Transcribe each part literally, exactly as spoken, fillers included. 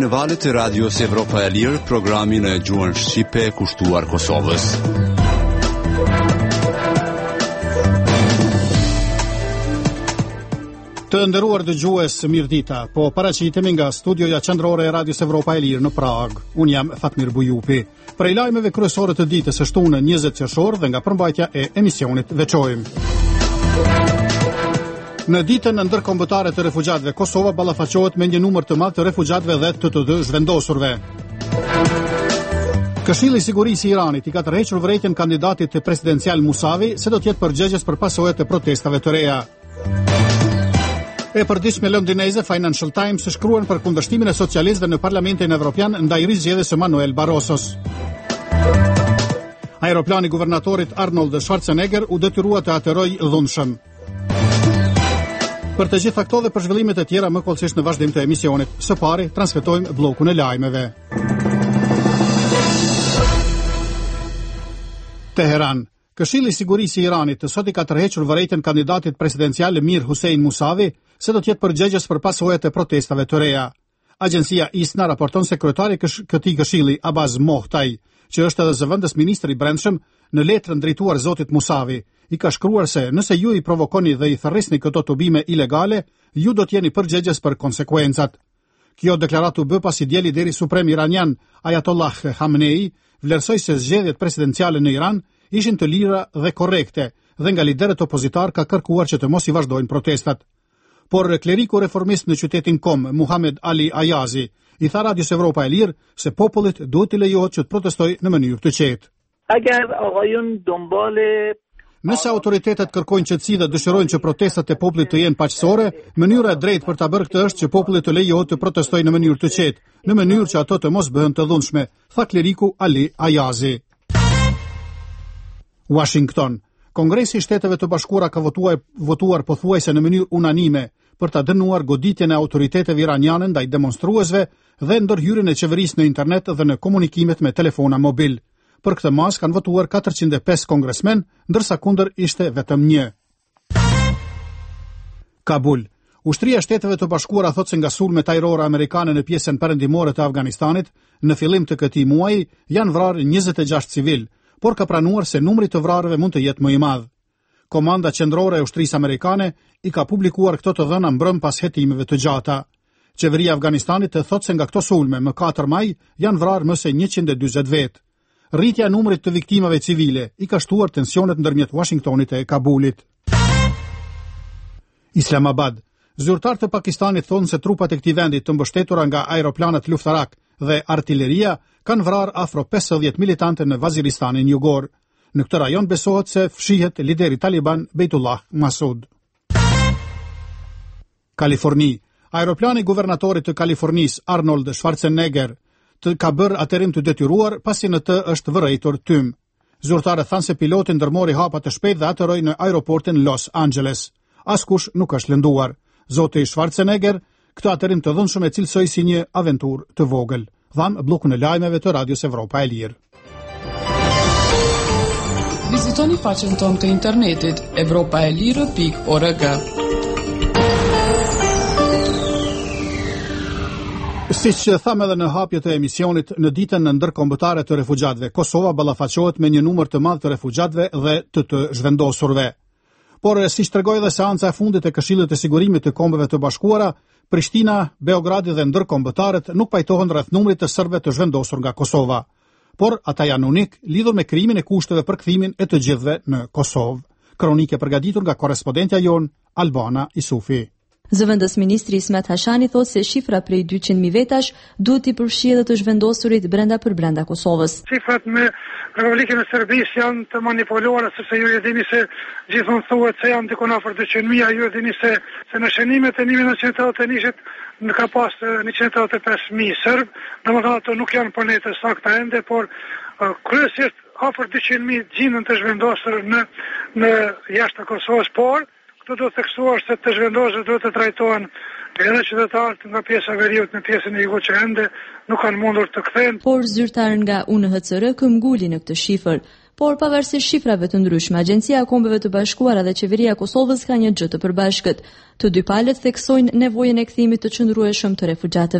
në valët e Radios Evropa e Lirë, programin e gjuhën shqipe kushtuar Kosovës. Të nderuar dëgjues, mirëdita. Po paraqitemi nga studioja qendrore e Radios Evropa e Lirë në Prag. Unë jam Fatmir Bujupi. Prej lajmeve kryesore të ditës së shtunën njëzet qershor dhe nga përmbajtja e emisionit veçojmë. Në ditën ndërkombëtare të refugjatëve, Kosova ballafaqohet me një numër të madh të refugjatëve dhe të të zhvendosurve. Këshilli i Sigurisë i Iranit i ka tërhequr vërejtjen kandidatit të presidencial Musavi se do të jetë përgjegjës për pasojat e protestave të reja. E përditshme londineze Financial Times shkruan për kundërshtimin e socialistëve në Parlamentin Evropian ndaj rizgjedhjes së Manuel Barrosos. Aeroplani i guvernatorit Arnold Schwarzenegger u detyrua të aterojë dhunshëm. Për të gjitha këto dhe për zhvillimet e tjera më kollësisht në vazhdim të emisionit. Së pari transmetojmë bllokun e lajmeve. Teheran. Këshilli i Sigurisë i Iranit të sot i ka tërhequr vërejtjen kandidatit presidencial Mir Hussein Musavi se do të jetë përgjegjës për pasojat e protestave të reja. Agjencia ISNA raporton se kryetari i këtij këshilli Abbas Mohtaj, që është edhe zëvendës ministri i brendshëm, në letrën drejtuar zotit Musavi, i ka shkruar se nëse ju i provokoni dhe i therrisni këto tubime ilegale, ju do të jeni përgjegjës për konsekwencat. Kjo deklaratë u bë pasi dje lideri suprem iranian Ayatollah Khamenei vlerësoi se zgjedhjet presidenciale në Iran ishin të lira dhe korrekte dhe nga liderët opozitar ka kërkuar që të mos i vazhdojnë protestat. Por kleriku reformist në qytetin Kom, Muhammad Ali Ayazi, i tha Radios Evropa e Lirë se popullit duhet të lejohet që të protestojë në mënyrë të qetë. Nëse autoritetet kërkojnë qetësi dhe dëshirojnë që protestat e popullit të jenë paqësore, mënyra e drejtë për ta bërë këtë është që populli të lejohet të protestojë në mënyrë të qetë, në mënyrë që ato të mos bëhen të dhunshme, tha kleriku Ali Ayazi. Washington. Kongresi i Shteteve të Bashkuara ka votuar, votuar pothuajse në mënyrë unanime për ta dënuar goditjen e autoriteteve iraniane ndaj demonstruesve dhe ndërhyrjen e qeverisë në internet dhe në komunikimet me telefona mobil. Për këtë mas kanë votuar katërqind e pesë kongresmen, ndërsa kundër ishte vetëm një. Kabul. Ushtria e Shteteve të Bashkuara thotë se nga sulmet ajrore amerikane në pjesën perëndimore të Afganistanit, në fillim të këtij muaji janë vrarë njëzet e gjashtë civil, por ka pranuar se numri të vrarëve mund të jetë më i madh. Komanda qendrore e ushtrisë amerikane i ka publikuar këto të dhëna mbrëm pas hetimeve të gjata. Qeveria e Afganistanit të thotë se nga këto sulme më katër maj janë vrarë më se njëqind e dyzet vetë. Rritja e numrit të viktimave civile i ka shtuar tensionet ndërmjet Washingtonit e Kabulit. Islamabad. Zyrtarët e Pakistanit thonë se trupat e këtij vendi të mbështetura nga aeroplanët luftarak dhe artilleria kanë vrarë afro pesëdhjetë militante në Vaziristanin jugor. Në këtë rajon besohet se fshihet lideri Taliban Bejtullah Masud. Kaliforni. Aeroplani guvernatorit të Kalifornisë Arnold Schwarzenegger të ka bërë aterim të detyruar pasi në të është vërejtur tym. Zyrtarët thanë se piloti ndërmori hapa të shpejt dhe ateroi në aeroportin Los Angeles. Askush nuk është lënduar. Zoti Schwarzenegger këtë aterim të dhunshëm e cilësoi si një aventurë të vogël. Dham bllokun e lajmeve të Radios Evropa e Lirë. Vizitoni faqen tonë të internetit evropaelire pikë org. Siç thamë edhe në hapje të emisionit, në ditën ndërkombëtare të refugjatëve, Kosova ballafaqohet me një numër të madh të refugjatëve dhe të të zhvendosurve. Por siç tregoi edhe seanca e fundit e Këshillit të Sigurimit të Kombeve të Bashkuara, Prishtina, Beogradi dhe ndërkombëtarët nuk pajtohen rreth numrit të serbëve të zhvendosur nga Kosova, por ata janë unik lidhur me krijimin e kushteve për kthimin e të gjithëve në Kosovë. Kronikë e përgatitur nga korrespondentja jon Albana Isufi. Zëvendës ministri Ismet Hashani thotë se shifra prej dyqind mijë vetash duhet i përfshijë edhe të zhvendosurit brenda për brenda Kosovës. Shifrat me Republikën e Serbisë janë të manipuluara sepse ju e dini se gjithmonë thuhet se janë diku afër dyqind mijë, ju e dini se se në shënimet e një mijë nëntëqind e tetëdhjetë e njëzet në ka pas njëqind e tetëdhjetë e pesë mijë serb, domethënë ato nuk janë për ne të sakta ende, por uh, kryesisht afër dyqind mijë gjenden të zhvendosur në në jashtë Kosovës, por këto do të theksuar se të zhvendosur duhet të trajtohen edhe qytetarët nga pjesa e veriut në pjesën e jugut që ende nuk kanë mundur të kthehen. Por zyrtar nga U N H C R këmbguli në këtë shifër. Por pavarësisht shifrave të ndryshme, Agjencia e Kombeve të Bashkuara dhe Qeveria e Kosovës ka një gjë të përbashkët. Të dy palët theksojnë nevojën e kthimit të qëndrueshëm të refugjatëve.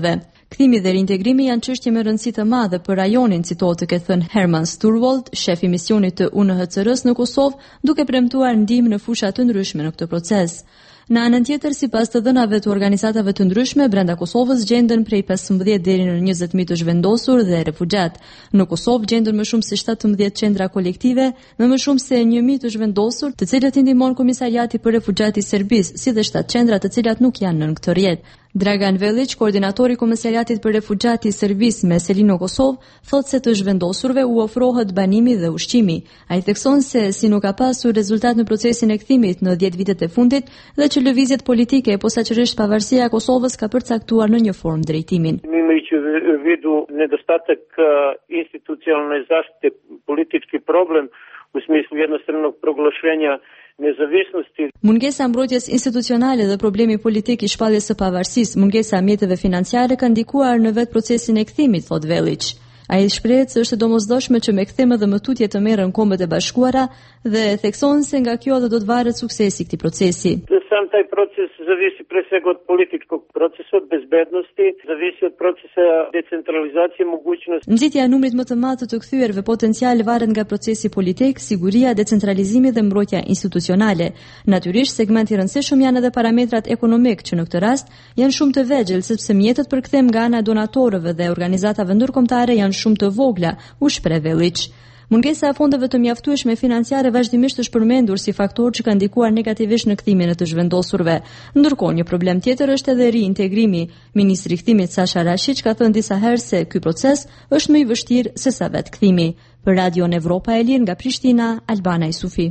Kthimi dhe reintegrimi janë çështje me rëndësi të madhe për rajonin, citohet të ketë thënë Herman Sturwald, shef i misionit të U N H C R-s në Kosovë, duke premtuar ndihmë në fusha të ndryshme në këtë proces. Në anën tjetër, sipas të dhënave të organizatave të ndryshme, brenda Kosovës gjenden prej pesëmbëdhjetë deri në njëzet mijë të zhvendosur dhe refugjat. Në Kosovë gjenden më shumë se shtatëmbëdhjetë qendra kolektive, me më shumë se një mijë të zhvendosur, të cilët i ndihmon Komisariati për Refugjat i Serbisë, si dhe shtatë qendra të cilat nuk janë nën këtë rrjet. Dragan Velic, koordinatori i Komisariatit për Refugjat i Serbisë me Selino Kosovë, thotë se të zhvendosurve u ofrohet banimi dhe ushqimi. Ai thekson se si nuk ka pasur rezultat në procesin e kthimit në dhjetë vitet e fundit dhe që lëvizjet politike e posaçërisht pavarësia e Kosovës ka përcaktuar në një formë drejtimin. Imajući u vidu nedostatak institucionalizacije politički problem u smislu jednostranog proglašenja nezavisnosti. Mungesa mbrojtjes institucionale dhe problemi politik i shpalljes së pavarësisë, mungesa e mjeteve financiare ka ndikuar në vetë procesin e kthimit, thot Velic. Ai shprehet se është e domosdoshme që me kthim dhe më tutje të merren Kombet e Bashkuara dhe thekson se nga kjo dhe do të varet suksesi i këtij procesi. Sam taj proces zavisi pre svega od političkog procesa, od bezbednosti, zavisi od procesa decentralizacije mogućnosti. Nxitja e numrit më të madh të kthyerve potencial varet nga procesi politik, siguria, decentralizimi dhe mbrojtja institucionale. Natyrisht, segmenti i rëndësishëm janë edhe parametrat ekonomik, që në këtë rast janë shumë të vegjël sepse mjetet për kthem nga ana e donatorëve dhe organizatave ndërkombëtare janë shumë të vogla, u shpreh Velic. Mungesa e fondeve të mjaftueshme financiare vazhdimisht është përmendur si faktor që ka ndikuar negativisht në kthimin e të zhvendosurve. Ndërkohë, një problem tjetër është edhe riintegrimi. Ministri i kthimit Sasha Rashic ka thënë disa herë se ky proces është më i vështirë se sa vetë kthimi. Për Radion Evropa e Lirë nga Prishtina, Albana Isufi.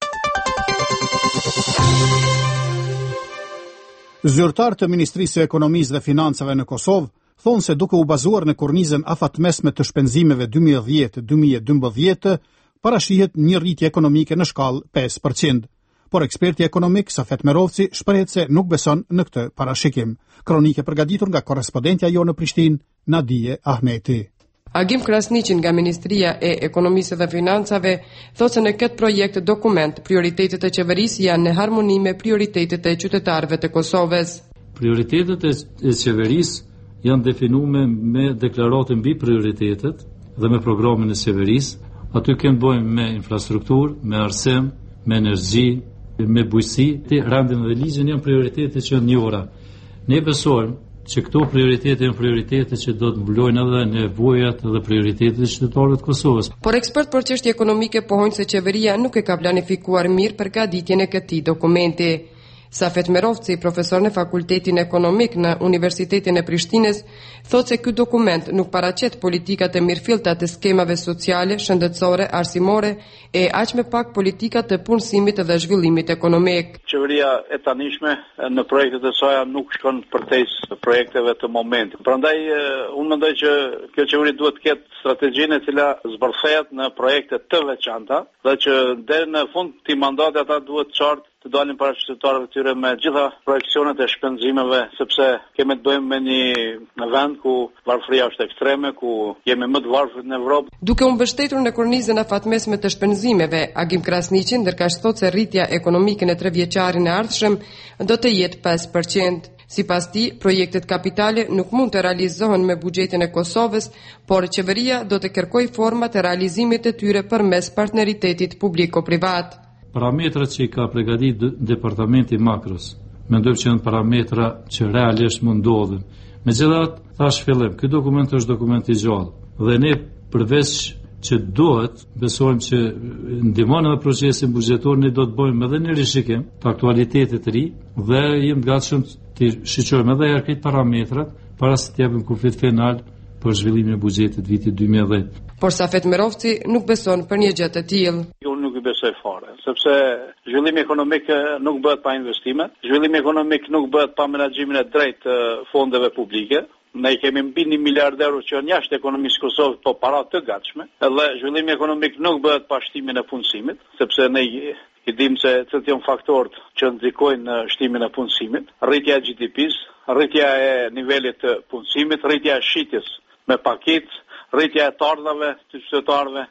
Zyrtar të Ministrisë së Ekonomisë dhe Financave në Kosovë thonë se duke u bazuar në kornizën afatmesme të shpenzimeve dy mijë e dhjetë dy mijë e dymbëdhjetë, parashihet një rritje ekonomike në shkallë pesë përqind. Por eksperti ekonomik Safet Merovci shprehet se nuk beson në këtë parashikim. Kronike përgatitur nga korrespondentja jo në Prishtinë, Nadije Ahmeti. Agim Krasniqin nga Ministria e Ekonomisë dhe Financave thotë se në këtë projekt dokument prioritetet e qeverisë janë në harmoni me prioritetet e qytetarëve të Kosovës. Prioritetet e qeverisë janë definuar me deklaratën mbi prioritetet dhe me programin e qeverisë. Aty kemë bëjmë me infrastrukturë, me arsim, me energji, me bujqësi. Rendin dhe ligjin janë prioritetet që janë njëra. Ne besojmë që këto prioritete janë prioritete që do të mbulojnë edhe nevojat dhe prioritetet e qytetarëve të Kosovës. Por ekspert për çështje ekonomike pohojnë se qeveria nuk e ka planifikuar mirë përgatitjen e këtij dokumenti. Safet Merovci, profesor në Fakultetin Ekonomik në Universitetin e Prishtinës, thotë se ky dokument nuk paraqet politikat e mirëfillta të skemave sociale, shëndetësore, arsimore e aq më pak politikat të punësimit dhe zhvillimit ekonomik. Qeveria e tanishme në projektet e saj nuk shkon përtejs projekteve të momentit. Prandaj unë mendoj që kjo qeveri duhet të ketë strategjinë e cila zbërthehet në projekte të veçanta dhe që deri në fund të mandatit ata duhet qartë të dalin para qytetarëve të tyre me gjitha projekcionet e shpenzimeve, sepse kemi të bëjmë me një vend ku varfëria është ekstreme, ku jemi më të varfër në Evropë. Duke u mbështetur në kornizën afatmesme të shpenzimeve, Agim Krasniqin ndërkaq thotë se rritja ekonomike në trevjeçarin e ardhshëm do të jetë pesë përqind. Sipas tij, projektet kapitale nuk mund të realizohen me buxhetin e Kosovës, por qeveria do të kërkojë forma të realizimit të tyre përmes partneritetit publiko-privat. Parametrat që i ka përgatitur departamenti makros, mendoj që janë parametra që realisht mund ndodhin. Megjithatë, thash fillim, ky dokument është dokument i gjallë dhe ne përveç që duhet, besojmë që ndihmon edhe procesin buxhetor, ne do të bëjmë edhe një rishikim të aktualitetit të ri dhe jemi të gatshëm të shiqojmë edhe herë këto parametrat para se të japim kufit final për zhvillimin e buxhetit vitit dy mijë e dhjetë. Por Safet Merovci nuk beson për një gjë të tillë. Unë nuk i besoj fare, sepse zhvillimi ekonomik nuk bëhet pa investime, zhvillimi ekonomik nuk bëhet pa menaxhimin e drejtë të fondeve publike. Ne kemi mbi një miliard euro që janë jashtë ekonomisë Kosovës, po para të gatshme. Edhe zhvillimi ekonomik nuk bëhet pa shtimin e punësimit, sepse ne i dim se cilët janë faktorët që ndikojnë në shtimin e punësimit, rritja e G D P-s, rritja e nivelit të punësimit, rritja e shitjes me paketë, rritja e të ardhave të qytetarëve.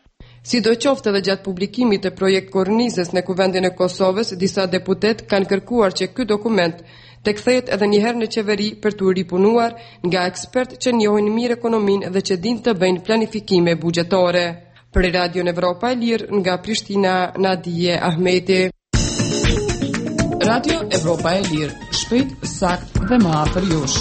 Sidoqoftë edhe gjatë publikimit të projekt kornizës në Kuvendin e Kosovës, disa deputet kanë kërkuar që ky dokument të kthehet edhe një herë në qeveri për të ripunuar nga ekspert që njohin mirë ekonominë dhe që dinë të bëjnë planifikime buxhetore. Për Radio Evropa e Lirë nga Prishtina, Nadije Ahmeti. Radio Evropa e Lirë, shpejt, sakt dhe më afër jush.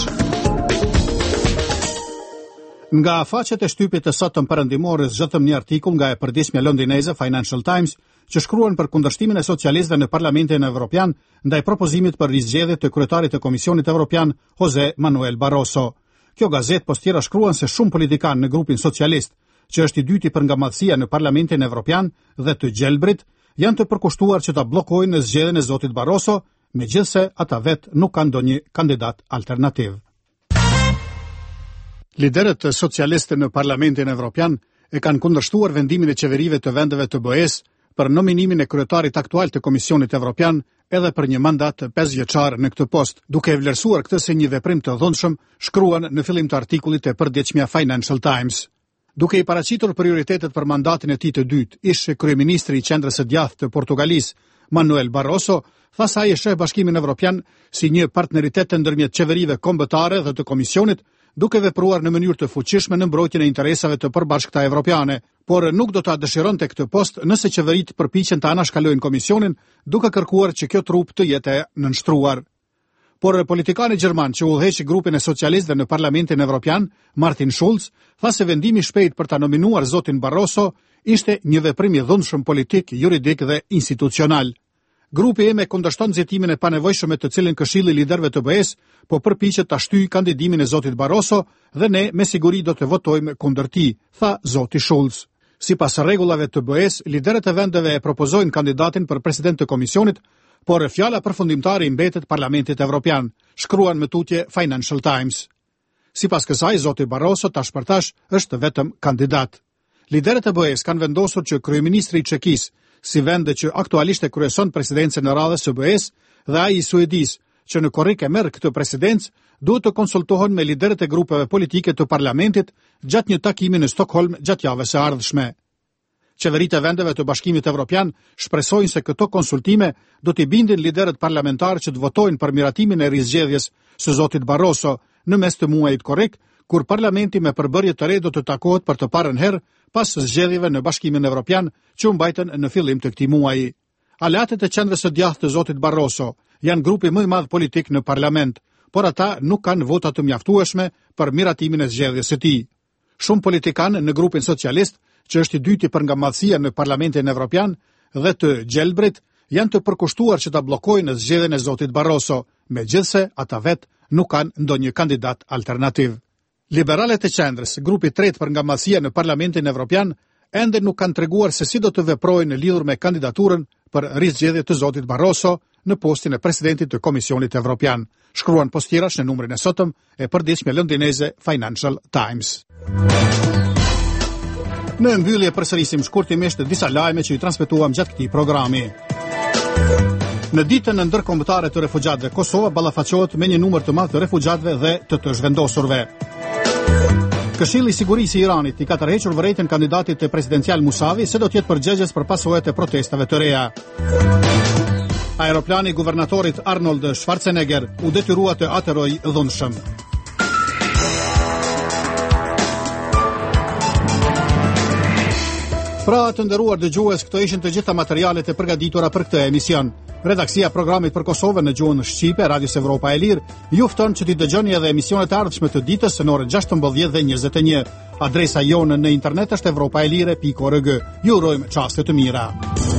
Nga faqet e shtypit të sotëm perëndimore zgjatëm një artikull nga e përditshmja londineze Financial Times që shkruan për kundërshtimin e socialistëve në Parlamentin Evropian ndaj propozimit për rizgjedhje të kryetarit të Komisionit Evropian Jose Manuel Barroso. Kjo gazetë pas tjera shkruan se shumë politikanë në grupin socialist, që është i dyti për ngamadhësia në Parlamentin Evropian dhe të gjelbrit, janë të përkushtuar që ta bllokojnë në zgjedhjen e zotit Barroso, megjithse ata vetë nuk kanë ndonjë kandidat alternativ. Liderët socialistë në Parlamentin Evropian e kanë kundërshtuar vendimin e qeverive të vendeve të B E-s për nominimin e kryetarit aktual të Komisionit Evropian edhe për një mandat pesë vjeçar në këtë post, duke e vlerësuar këtë si një veprim të dhunshëm, shkruan në fillim të artikullit e përditshmja Financial Times. Duke i paraqitur prioritetet për mandatin e tij të dytë, ish kryeministri i Qendrës së Djathtë të Portugalisë, Manuel Barroso, tha se ai e sheh Bashkimin Evropian si një partneritet ndërmjet qeverive kombëtare dhe të Komisionit, duke vepruar në mënyrë të fuqishme në mbrojtjen e interesave të përbashkëta evropiane, por nuk do ta dëshironte këtë post nëse qeveritë përpiqen të anashkalojnë Komisionin, duke kërkuar që kjo trup të jetë nënshtruar. Por politikani gjerman që udhëheqi grupin e socialistëve në Parlamentin Evropian, Martin Schulz, tha se vendimi i shpejtë për ta nominuar zotin Barroso ishte një veprim i dhunshëm politik, juridik dhe institucional. Grupi im e kundërshton nxitimin e panevojshëm të cilin Këshilli i Liderëve të B E-s po përpiqet ta shtyjë kandidimin e zotit Barroso dhe ne me siguri do të votojmë kundër tij, tha zoti Schulz. Sipas rregullave të B E-s, liderët e vendeve e propozojnë kandidatin për president të komisionit, por fjala përfundimtare i mbetet Parlamentit Evropian, shkruan më tutje Financial Times. Sipas kësaj, zoti Barroso tash për tash është vetëm kandidat. Liderët e B E-s kanë vendosur që kryeministri i Çekisë, si vende që aktualisht e kryeson presidencën e radhës së B E-s, dhe ai i Suedis, që në korrik e merr këtë presidencë, duhet të konsultohen me liderët e grupeve politike të parlamentit gjatë një takimi në Stockholm gjatë javës së ardhshme. Qeveritë e vendeve të Bashkimit Evropian shpresojnë se këto konsultime do t'i bindin liderët parlamentarë që të votojnë për miratimin e rizgjedhjes së zotit Barroso në mes të muajit korrik, kur parlamenti me përbërje të re do të takohet për të parën herë pas zgjedhjeve në Bashkimin Evropian që u mbajtën në fillim të këtij muaji. Aleatët e Qendrës së Djathtë të zotit Barroso janë grupi më i madh politik në parlament, por ata nuk kanë vota të mjaftueshme për miratimin e zgjedhjes së tij. Shumë politikanë në grupin socialist, që është i dyti për ngamadhësia në Parlamentin Evropian, dhe të gjelbrit, janë të përkushtuar që ta bllokojnë zgjedhjen e zotit Barroso, megjithse ata vetë nuk kanë ndonjë kandidat alternativ. Liberalet e qendrës, grupi tretë për ngamadhësia në Parlamentin Evropian, ende nuk kanë treguar se si do të veprojnë lidhur me kandidaturën për rizgjedhje të zotit Barroso në postin e presidentit të Komisionit Evropian, shkruan postirash në numrin e sotëm e përditshme londineze Financial Times. Në mbyllje përsërisim shkurtimisht disa lajme që i transmetuam gjatë këtij programi. Në ditën e ndërkombëtare të refugjatëve, Kosova ballafaqohet me një numër të madh të refugjatëve dhe të të zhvendosurve. Këshilli i Sigurisë i Iranit i ka tërhequr vërejtjen kandidatit të presidencial Musavi se do të jetë përgjegjës për pasojat e protestave të reja. Aeroplani i guvernatorit Arnold Schwarzenegger u detyrua të atërojë dhunshëm. Pra të nderuar dëgjues, këto ishin të gjitha materialet e përgatitura për këtë emision. Redaksia programit për Kosovën në gjuhën shqipe, Radios Evropa e Lirë, ju fton që t'i dëgjoni edhe emisionet e ardhshme të ditës në orën gjashtëmbëdhjetë dhe njëzet e një. Adresa jonë në internet është evropaelire pikë org. Ju urojmë çaste të mira.